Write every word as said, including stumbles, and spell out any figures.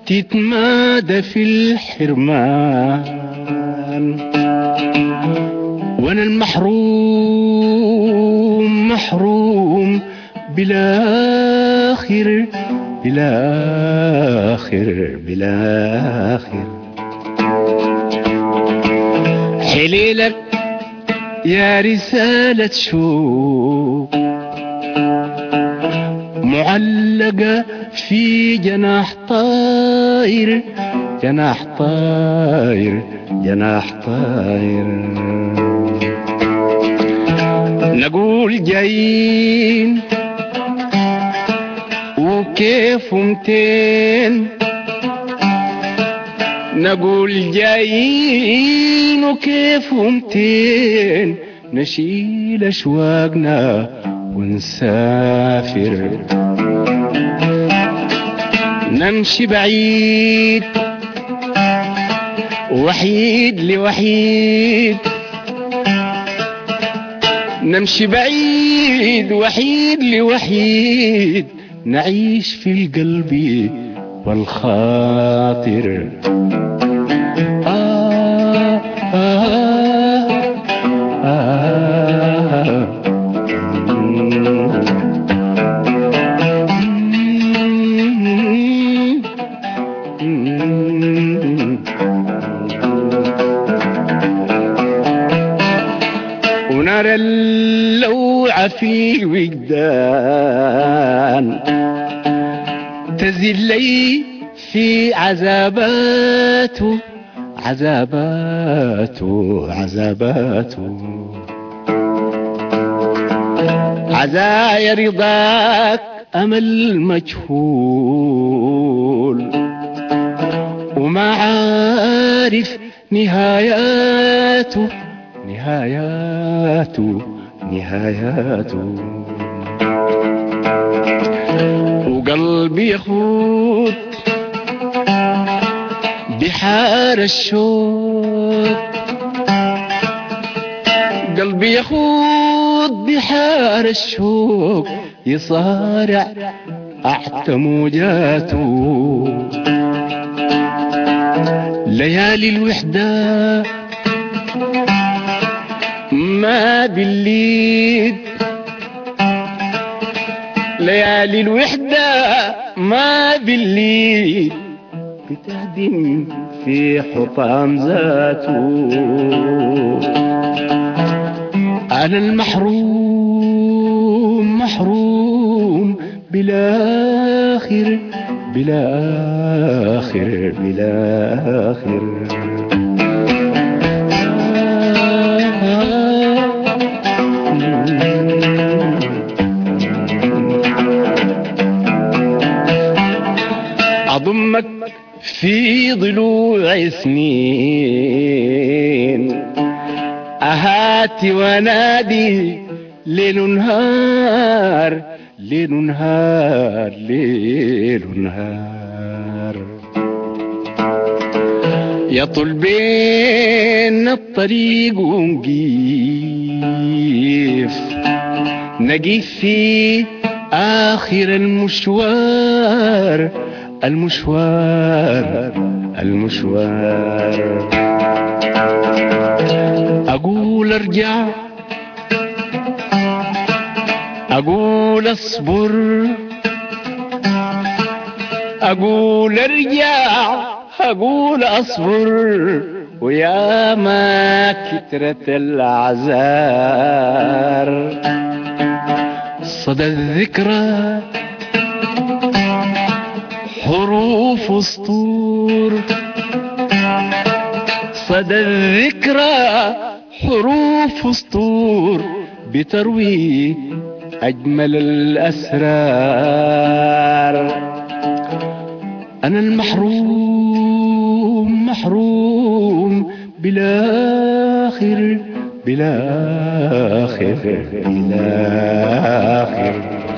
تتمادى في الحرمان، وانا المحروم محروم بلا آخر بلا آخر بلا آخر. حليلك يا رسالة شوق معلقة في جناح طائر، جناح طائر جناح طائر. نقول جايين وكيف متين، نقول جايين وكيف متين، نشيل أشواقنا ونسافر، نمشي بعيد وحيد لوحيد، نمشي بعيد وحيد لوحيد، نعيش في القلب والخاطر. آه آه آه ونرى اللوعة في الوجدان تزلي في عذاباته عذاباته عذاباته. عزايا رضاك أمل مجهول وما عارف نهاياته نهاياته نهاياته. وقلبي يخوض بحار الشوق، قلبي يخوض بحار الشوق، يصارع تحت موجاته. ليالي الوحدة ما بالليل، ليالي الوحدة ما بالليل، بتهدم في حطام ذاته. أنا المحروم محروم بلا آخر بلا آخر بلا آخر. أضمك في ضلوع سنين، أهاتي ونادي ليل نهار ليل نهار ليل نهار. يطول بين الطريق ونقيف، نقيف في آخر المشوار المشوار المشوار. أقول أرجع أقول أصبر، أقول أرجع أقول أصبر، ويا ما كترت الأعذار. صدى الذكرى حروف وسطور، صدى الذكرى حروف وسطور، بتروي أجمل الأسرار. أنا المحروم محروم بلا آخر بلا آخر بلا آخر.